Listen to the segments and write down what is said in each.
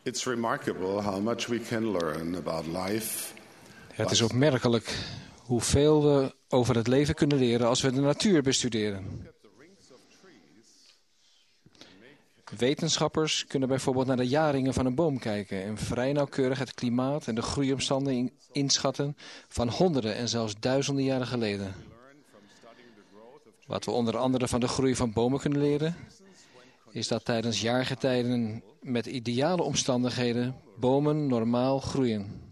It's remarkable how much we can learn about life. Het is opmerkelijk hoeveel we over het leven kunnen leren als we de natuur bestuderen. Wetenschappers kunnen bijvoorbeeld naar de jaringen van een boom kijken en vrij nauwkeurig het klimaat en de groeiomstandigheden inschatten van honderden en zelfs duizenden jaren geleden. Wat we onder andere van de groei van bomen kunnen leren, is dat tijdens jaargetijden met ideale omstandigheden bomen normaal groeien.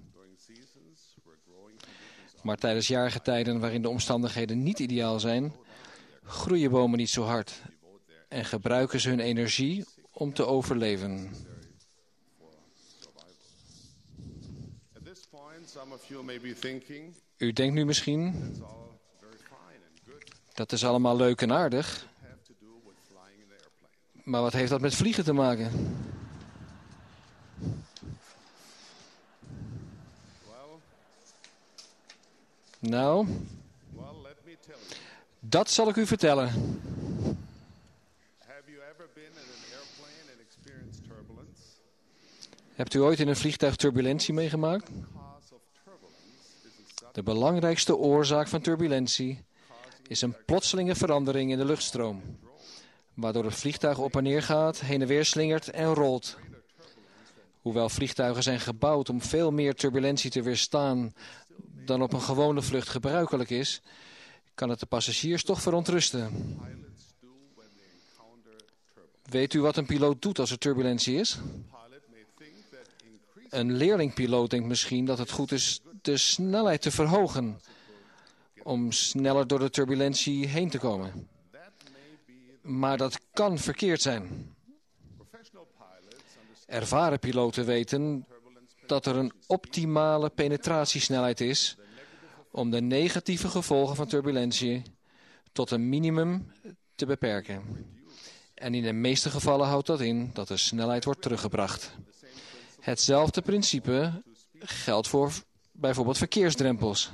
Maar tijdens jaargetijden waarin de omstandigheden niet ideaal zijn, groeien bomen niet zo hard en gebruiken ze hun energie om te overleven. U denkt nu misschien, dat is allemaal leuk en aardig, maar wat heeft dat met vliegen te maken? Nou, dat zal ik u vertellen. Hebt u ooit in een vliegtuig turbulentie meegemaakt? De belangrijkste oorzaak van turbulentie is een plotselinge verandering in de luchtstroom, waardoor het vliegtuig op en neer gaat, heen en weer slingert en rolt. Hoewel vliegtuigen zijn gebouwd om veel meer turbulentie te weerstaan dan op een gewone vlucht gebruikelijk is, kan het de passagiers toch verontrusten. Weet u wat een piloot doet als er turbulentie is? Een leerlingpiloot denkt misschien dat het goed is de snelheid te verhogen om sneller door de turbulentie heen te komen. Maar dat kan verkeerd zijn. Ervaren piloten weten dat er een optimale penetratiesnelheid is om de negatieve gevolgen van turbulentie tot een minimum te beperken. En in de meeste gevallen houdt dat in dat de snelheid wordt teruggebracht. Hetzelfde principe geldt voor bijvoorbeeld verkeersdrempels.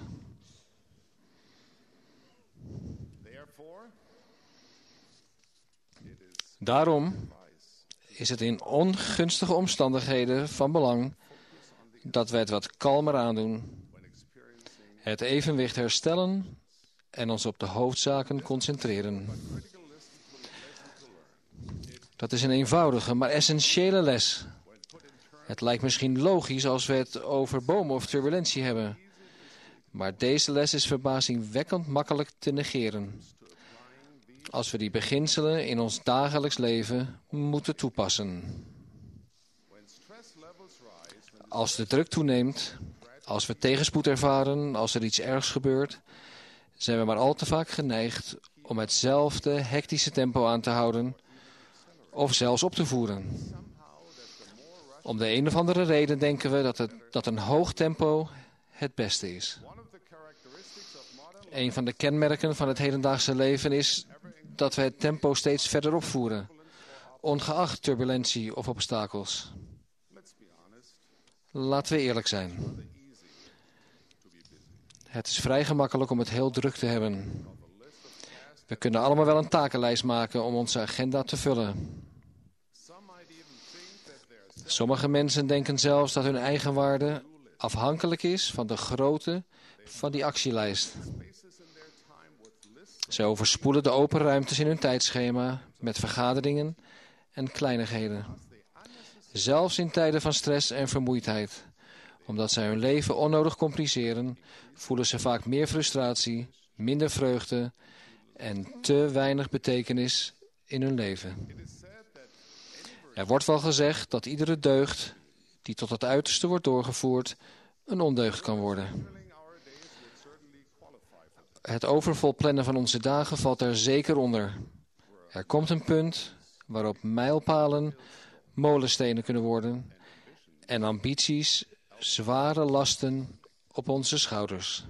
Daarom is het in ongunstige omstandigheden van belang dat wij het wat kalmer aandoen, het evenwicht herstellen en ons op de hoofdzaken concentreren. Dat is een eenvoudige, maar essentiële les. Het lijkt misschien logisch als we het over bomen of turbulentie hebben, maar deze les is verbazingwekkend makkelijk te negeren, als we die beginselen in ons dagelijks leven moeten toepassen. Als de druk toeneemt, als we tegenspoed ervaren, als er iets ergs gebeurt, zijn we maar al te vaak geneigd om hetzelfde hectische tempo aan te houden of zelfs op te voeren. Om de een of andere reden denken we dat een hoog tempo het beste is. Een van de kenmerken van het hedendaagse leven is dat we het tempo steeds verder opvoeren, ongeacht turbulentie of obstakels. Laten we eerlijk zijn. Het is vrij gemakkelijk om het heel druk te hebben. We kunnen allemaal wel een takenlijst maken om onze agenda te vullen. Sommige mensen denken zelfs dat hun eigenwaarde afhankelijk is van de grootte van die actielijst. Ze overspoelen de open ruimtes in hun tijdschema met vergaderingen en kleinigheden. Zelfs in tijden van stress en vermoeidheid. Omdat zij hun leven onnodig compliceren, voelen ze vaak meer frustratie, minder vreugde en te weinig betekenis in hun leven. Er wordt wel gezegd dat iedere deugd die tot het uiterste wordt doorgevoerd een ondeugd kan worden. Het overvol plannen van onze dagen valt daar zeker onder. Er komt een punt waarop mijlpalen molenstenen kunnen worden en ambities zware lasten op onze schouders.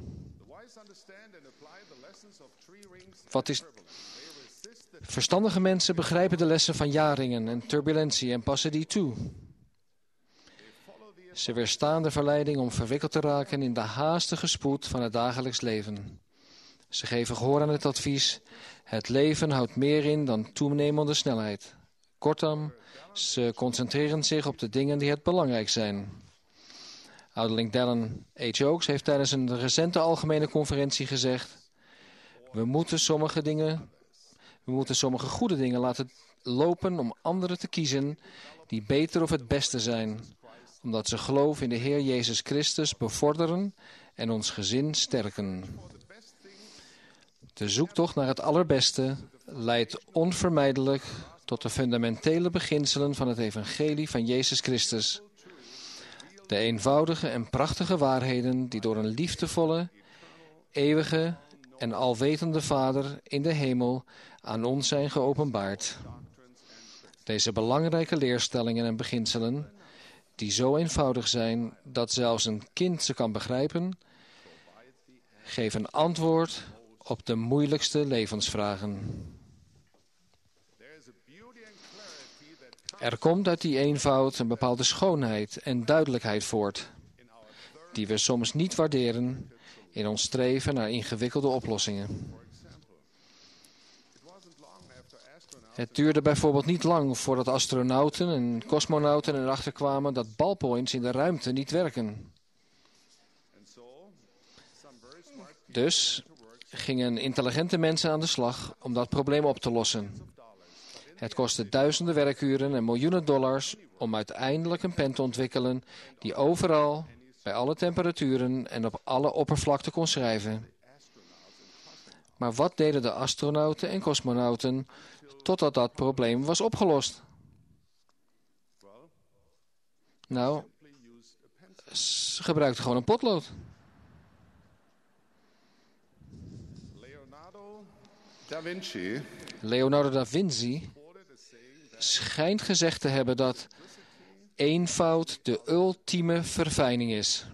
Verstandige mensen begrijpen de lessen van jaringen en turbulentie en passen die toe. Ze weerstaan de verleiding om verwikkeld te raken in de haastige spoed van het dagelijks leven. Ze geven gehoor aan het advies: het leven houdt meer in dan toenemende snelheid. Kortom, ze concentreren zich op de dingen die het belangrijk zijn. Ouderling Dallin H. Oaks heeft tijdens een recente algemene conferentie gezegd: We moeten sommige goede dingen laten lopen om anderen te kiezen die beter of het beste zijn, omdat ze geloof in de Heer Jezus Christus bevorderen en ons gezin sterken. De zoektocht naar het allerbeste leidt onvermijdelijk tot de fundamentele beginselen van het evangelie van Jezus Christus. De eenvoudige en prachtige waarheden die door een liefdevolle, eeuwige en alwetende Vader in de hemel aan ons zijn geopenbaard. Deze belangrijke leerstellingen en beginselen, die zo eenvoudig zijn dat zelfs een kind ze kan begrijpen, geven antwoord op de moeilijkste levensvragen. Er komt uit die eenvoud een bepaalde schoonheid en duidelijkheid voort, die we soms niet waarderen in ons streven naar ingewikkelde oplossingen. Het duurde bijvoorbeeld niet lang voordat astronauten en cosmonauten erachter kwamen dat ballpoints in de ruimte niet werken. Dus gingen intelligente mensen aan de slag om dat probleem op te lossen. Het kostte duizenden werkuren en miljoenen dollars om uiteindelijk een pen te ontwikkelen die overal, bij alle temperaturen en op alle oppervlakten kon schrijven. Maar wat deden de astronauten en cosmonauten totdat dat probleem was opgelost? Nou, ze gebruikten gewoon een potlood. Leonardo da Vinci schijnt gezegd te hebben dat eenvoud de ultieme verfijning is.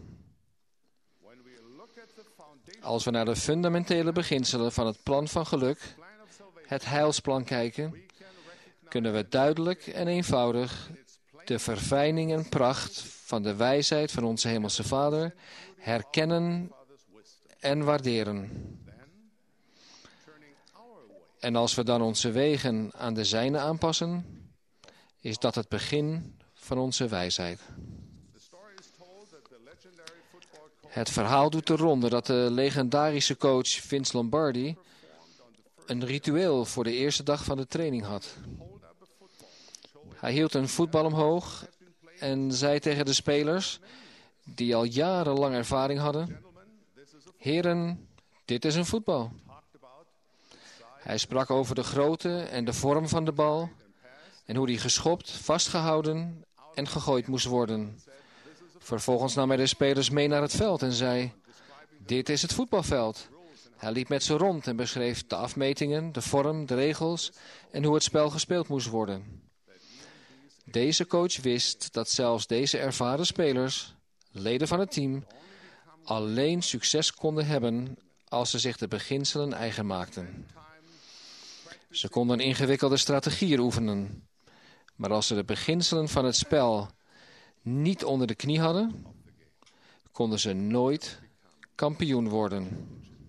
Als we naar de fundamentele beginselen van het plan van geluk, het heilsplan, kijken, kunnen we duidelijk en eenvoudig de verfijning en pracht van de wijsheid van onze Hemelse Vader herkennen en waarderen. En als we dan onze wegen aan de zijne aanpassen, is dat het begin van onze wijsheid. Het verhaal doet de ronde dat de legendarische coach Vince Lombardi een ritueel voor de eerste dag van de training had. Hij hield een voetbal omhoog en zei tegen de spelers, die al jarenlang ervaring hadden: Heren, dit is een voetbal. Hij sprak over de grootte en de vorm van de bal en hoe die geschopt, vastgehouden en gegooid moest worden. Vervolgens nam hij de spelers mee naar het veld en zei: Dit is het voetbalveld. Hij liep met ze rond en beschreef de afmetingen, de vorm, de regels en hoe het spel gespeeld moest worden. Deze coach wist dat zelfs deze ervaren spelers, leden van het team, alleen succes konden hebben als ze zich de beginselen eigen maakten. Ze konden ingewikkelde strategieën oefenen, maar als ze de beginselen van het spel niet onder de knie hadden, konden ze nooit kampioen worden.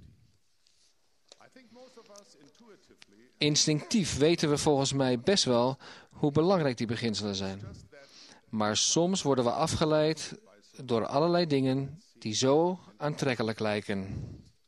Instinctief weten we volgens mij best wel hoe belangrijk die beginselen zijn. Maar soms worden we afgeleid door allerlei dingen die zo aantrekkelijk lijken.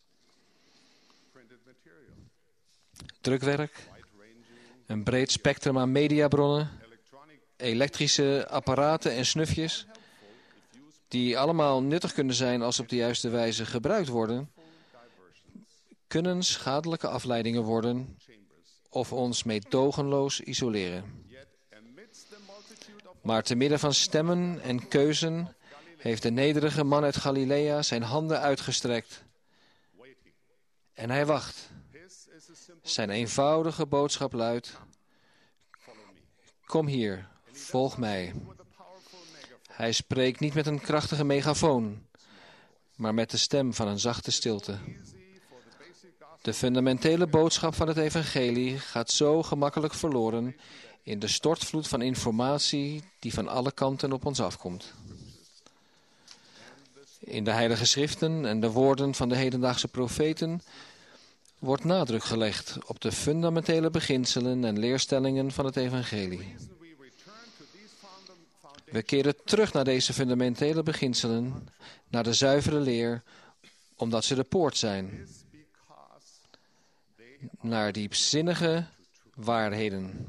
Drukwerk, een breed spectrum aan mediabronnen, elektrische apparaten en snufjes, die allemaal nuttig kunnen zijn als ze op de juiste wijze gebruikt worden, kunnen schadelijke afleidingen worden of ons meedogenloos isoleren. Maar te midden van stemmen en keuzen heeft de nederige man uit Galilea zijn handen uitgestrekt. En hij wacht. Zijn eenvoudige boodschap luidt: Kom hier, volg mij. Hij spreekt niet met een krachtige megafoon, maar met de stem van een zachte stilte. De fundamentele boodschap van het evangelie gaat zo gemakkelijk verloren in de stortvloed van informatie die van alle kanten op ons afkomt. In de heilige schriften en de woorden van de hedendaagse profeten wordt nadruk gelegd op de fundamentele beginselen en leerstellingen van het evangelie. We keren terug naar deze fundamentele beginselen, naar de zuivere leer, omdat ze de poort zijn naar diepzinnige waarheden.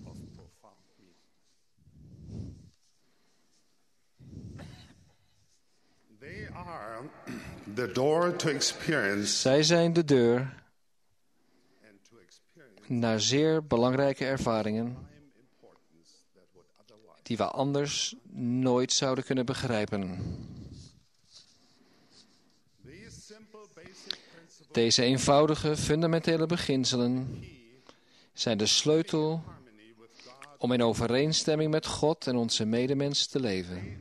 The door to experience Zij zijn de deur naar zeer belangrijke ervaringen die we anders nooit zouden kunnen begrijpen. Deze eenvoudige, fundamentele beginselen zijn de sleutel om in overeenstemming met God en onze medemens te leven.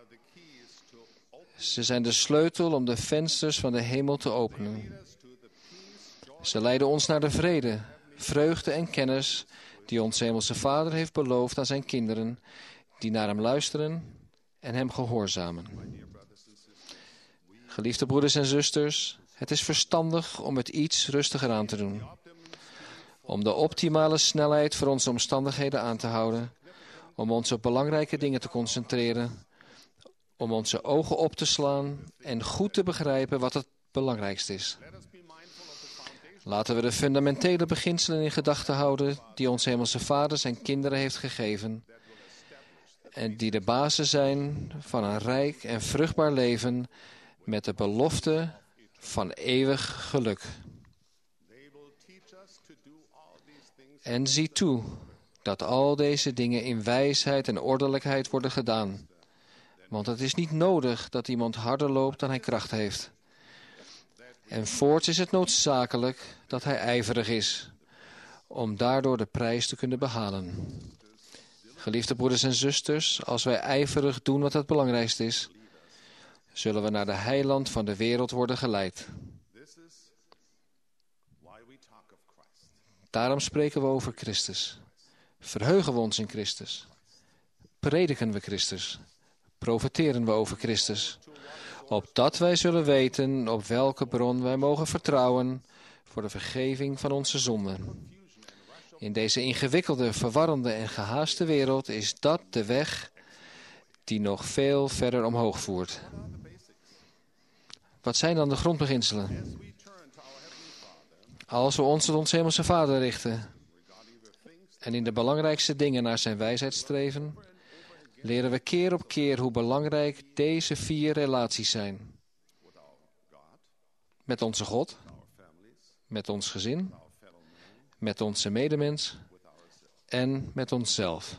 Ze zijn de sleutel om de vensters van de hemel te openen. Ze leiden ons naar de vrede, vreugde en kennis die onze Hemelse Vader heeft beloofd aan zijn kinderen, die naar hem luisteren en hem gehoorzamen. Geliefde broeders en zusters, het is verstandig om het iets rustiger aan te doen. Om de optimale snelheid voor onze omstandigheden aan te houden. Om ons op belangrijke dingen te concentreren. Om onze ogen op te slaan en goed te begrijpen wat het belangrijkste is. Laten we de fundamentele beginselen in gedachten houden die onze Hemelse Vader zijn kinderen heeft gegeven. En die de basis zijn van een rijk en vruchtbaar leven met de belofte van eeuwig geluk. En zie toe dat al deze dingen in wijsheid en ordelijkheid worden gedaan. Want het is niet nodig dat iemand harder loopt dan hij kracht heeft. En voorts is het noodzakelijk dat hij ijverig is, om daardoor de prijs te kunnen behalen. Geliefde broeders en zusters, als wij ijverig doen wat het belangrijkste is, zullen we naar de heiland van de wereld worden geleid. Daarom spreken we over Christus. Verheugen we ons in Christus. Prediken we Christus. Profeteren we over Christus. Opdat wij zullen weten op welke bron wij mogen vertrouwen voor de vergeving van onze zonden. In deze ingewikkelde, verwarrende en gehaaste wereld is dat de weg die nog veel verder omhoog voert. Wat zijn dan de grondbeginselen? Als we ons tot onze Hemelse Vader richten en in de belangrijkste dingen naar zijn wijsheid streven, leren we keer op keer hoe belangrijk deze 4 relaties zijn. Met onze God, met ons gezin, met onze medemens en met onszelf.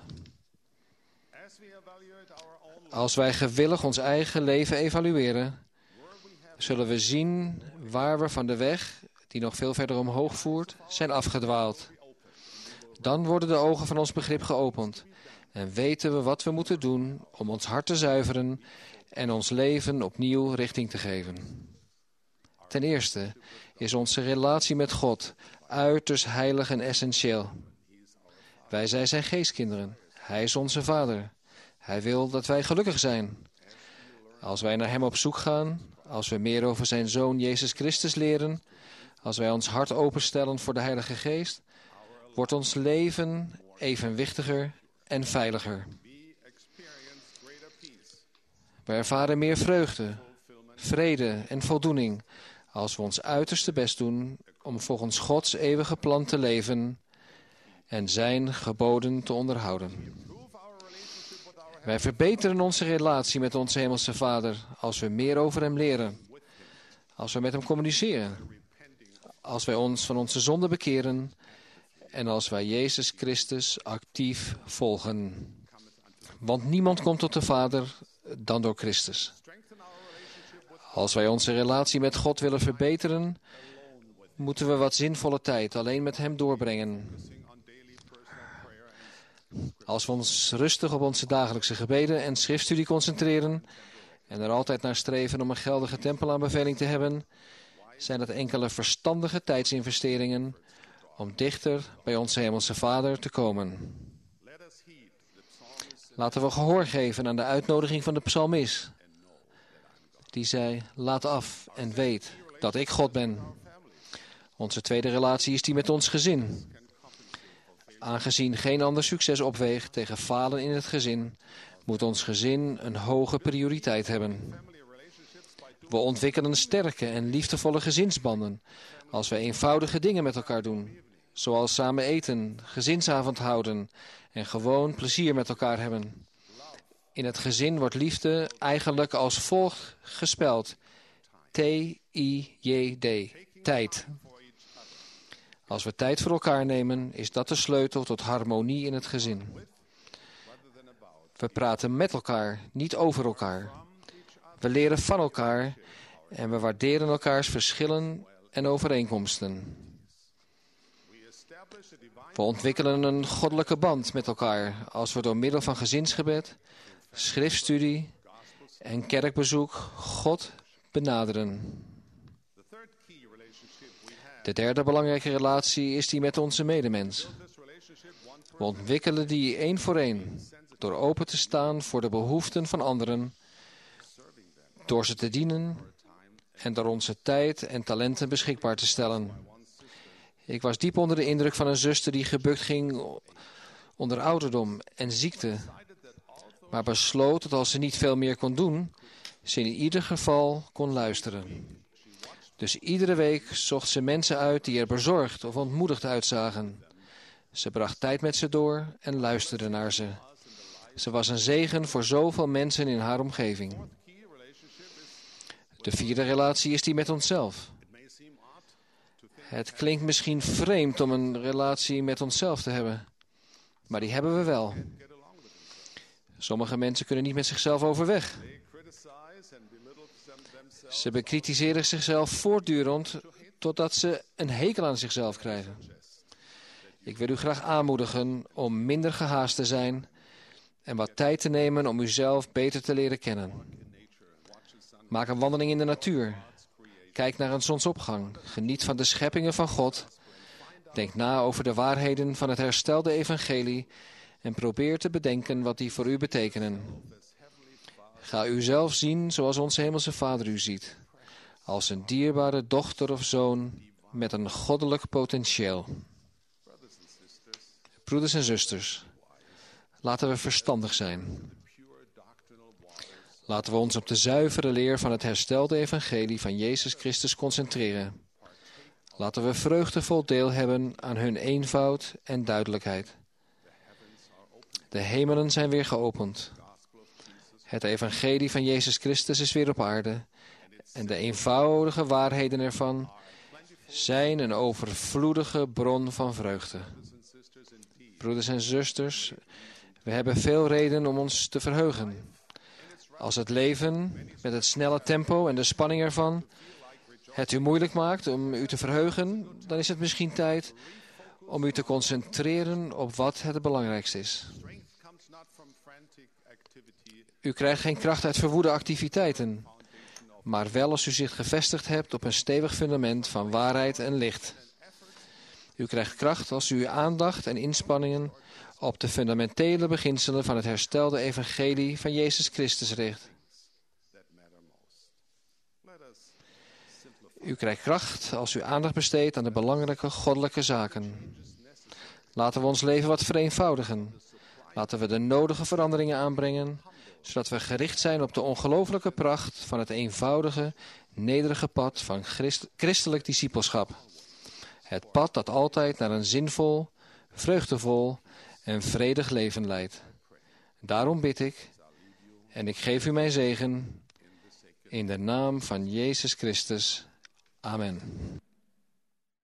Als wij gewillig ons eigen leven evalueren, zullen we zien waar we van de weg, die nog veel verder omhoog voert, zijn afgedwaald. Dan worden de ogen van ons begrip geopend en weten we wat we moeten doen om ons hart te zuiveren en ons leven opnieuw richting te geven. Ten eerste is onze relatie met God uiterst heilig en essentieel. Wij zijn zijn geestkinderen. Hij is onze Vader. Hij wil dat wij gelukkig zijn. Als wij naar hem op zoek gaan, als we meer over zijn Zoon Jezus Christus leren, als wij ons hart openstellen voor de Heilige Geest, wordt ons leven evenwichtiger en veiliger. We ervaren meer vreugde, vrede en voldoening als we ons uiterste best doen om volgens Gods eeuwige plan te leven en zijn geboden te onderhouden. Wij verbeteren onze relatie met onze Hemelse Vader als we meer over hem leren, als we met hem communiceren, als wij ons van onze zonde bekeren en als wij Jezus Christus actief volgen. Want niemand komt tot de Vader dan door Christus. Als wij onze relatie met God willen verbeteren, moeten we wat zinvolle tijd alleen met hem doorbrengen. Als we ons rustig op onze dagelijkse gebeden en schriftstudie concentreren en er altijd naar streven om een geldige tempelaanbeveling te hebben, zijn dat enkele verstandige tijdsinvesteringen om dichter bij onze Hemelse Vader te komen. Laten we gehoor geven aan de uitnodiging van de psalmist, die zei: laat af en weet dat ik God ben. Onze tweede relatie is die met ons gezin. Aangezien geen ander succes opweegt tegen falen in het gezin, moet ons gezin een hoge prioriteit hebben. We ontwikkelen sterke en liefdevolle gezinsbanden als we eenvoudige dingen met elkaar doen, zoals samen eten, gezinsavond houden en gewoon plezier met elkaar hebben. In het gezin wordt liefde eigenlijk als volgt gespeld: T-I-J-D, tijd. Als we tijd voor elkaar nemen, is dat de sleutel tot harmonie in het gezin. We praten met elkaar, niet over elkaar. We leren van elkaar en we waarderen elkaars verschillen en overeenkomsten. We ontwikkelen een goddelijke band met elkaar als we door middel van gezinsgebed, schriftstudie en kerkbezoek God benaderen. De derde belangrijke relatie is die met onze medemens. We ontwikkelen die één voor één door open te staan voor de behoeften van anderen, door ze te dienen en door onze tijd en talenten beschikbaar te stellen. Ik was diep onder de indruk van een zuster die gebukt ging onder ouderdom en ziekte, maar besloot dat als ze niet veel meer kon doen, ze in ieder geval kon luisteren. Dus iedere week zocht ze mensen uit die er bezorgd of ontmoedigd uitzagen. Ze bracht tijd met ze door en luisterde naar ze. Ze was een zegen voor zoveel mensen in haar omgeving. De vierde relatie is die met onszelf. Het klinkt misschien vreemd om een relatie met onszelf te hebben, maar die hebben we wel. Sommige mensen kunnen niet met zichzelf overweg. Ze bekritiseren zichzelf voortdurend totdat ze een hekel aan zichzelf krijgen. Ik wil u graag aanmoedigen om minder gehaast te zijn en wat tijd te nemen om uzelf beter te leren kennen. Maak een wandeling in de natuur. Kijk naar een zonsopgang. Geniet van de scheppingen van God. Denk na over de waarheden van het herstelde evangelie en probeer te bedenken wat die voor u betekenen. Ga uzelf zien zoals onze hemelse Vader u ziet. Als een dierbare dochter of zoon met een goddelijk potentieel. Broeders en zusters, laten we verstandig zijn. Laten we ons op de zuivere leer van het herstelde evangelie van Jezus Christus concentreren. Laten we vreugdevol deel hebben aan hun eenvoud en duidelijkheid. De hemelen zijn weer geopend. Het evangelie van Jezus Christus is weer op aarde. En de eenvoudige waarheden ervan zijn een overvloedige bron van vreugde. Broeders en zusters, we hebben veel reden om ons te verheugen. Als het leven met het snelle tempo en de spanning ervan het u moeilijk maakt om u te verheugen, dan is het misschien tijd om u te concentreren op wat het belangrijkste is. U krijgt geen kracht uit verwoede activiteiten, maar wel als u zich gevestigd hebt op een stevig fundament van waarheid en licht. U krijgt kracht als u uw aandacht en inspanningen op de fundamentele beginselen van het herstelde evangelie van Jezus Christus richt. U krijgt kracht als u aandacht besteedt aan de belangrijke goddelijke zaken. Laten we ons leven wat vereenvoudigen. Laten we de nodige veranderingen aanbrengen, zodat we gericht zijn op de ongelooflijke pracht van het eenvoudige, nederige pad van christelijk discipelschap. Het pad dat altijd naar een zinvol, vreugdevol en vredig leven leidt. Daarom bid ik, en ik geef u mijn zegen, in de naam van Jezus Christus. Amen.